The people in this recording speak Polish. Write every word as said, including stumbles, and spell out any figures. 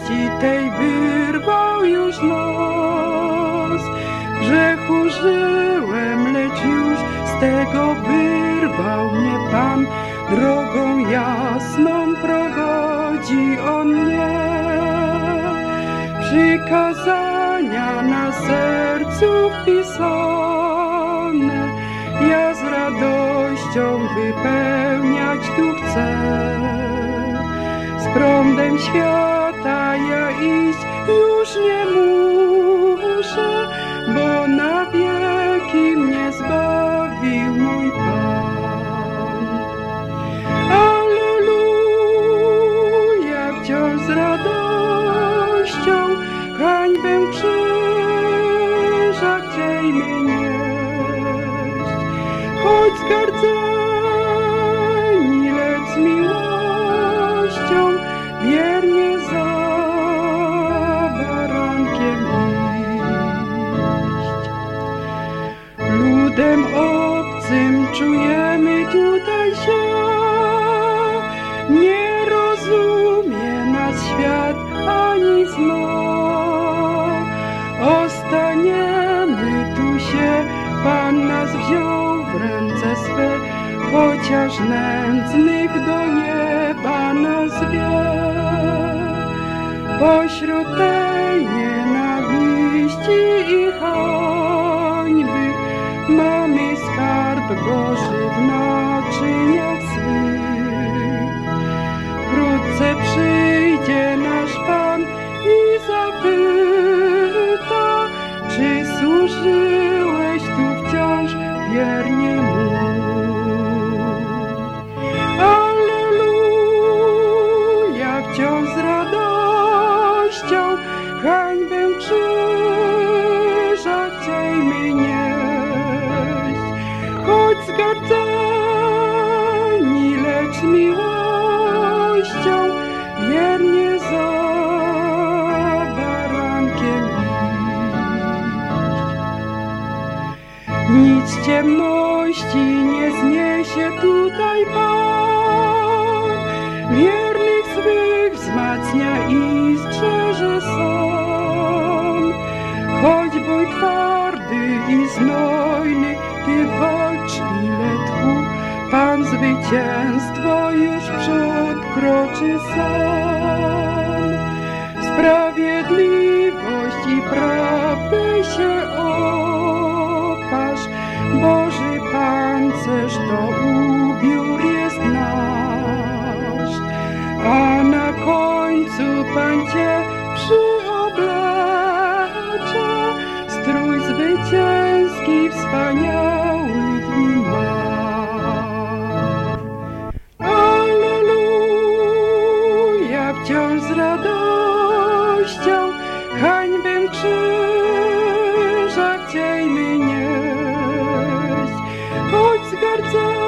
miłości tej wyrwał już nos. Grzechu żyłem, lecz już z tego wyrwał mnie Pan. Drogą jasną prowadzi On mnie. Przykazania na sercu wpisane ja z radością wypełniać tu chcę. Z prądem świata ja iść już nie muszę, bo na wieki mnie zbawił mój Pan. Alleluja, wciąż z radością hańbę krzyża chciej mnie nieść. Choć zgardzeni, lecz z miłością wiernie za barankiem iść. Ludem obcym czujemy tutaj się, nie rozumie nas świat ani zno. Ostaniemy tu się, Pan nas wziął w ręce swe, chociaż nędznych do nieba nas wie. Pośród tej nienawiści i hańby mamy skarb Boży w naczyniach swych. Wkrótce przyjdzie nasz Pan i zapyta, czy służyłeś tu wciąż wiernie Mu. Alleluja, wciąż z radością hańbę krzyża chciejmy nieść. Choć zgardzeni, lecz z miłością wiernie za barankiem iść. Nic ciemności nie zniesie tutaj Pan, wiernych swych wzmacnia i strzeże sam. Choć bój twardy i znojny, Ty walcz ile tchu, Pan zwycięstwo już przód kroczy sam. Sprawiedliwość i prawdę się opasz, Boży pancerz to ubiór jest nasz. A na końcu Pan Cię przyoblecze, strój zwycięski wspaniały w nim masz. Alleluja, wciąż z radością hańbę krzyża chciejmy nieść. Choć zgardzeni,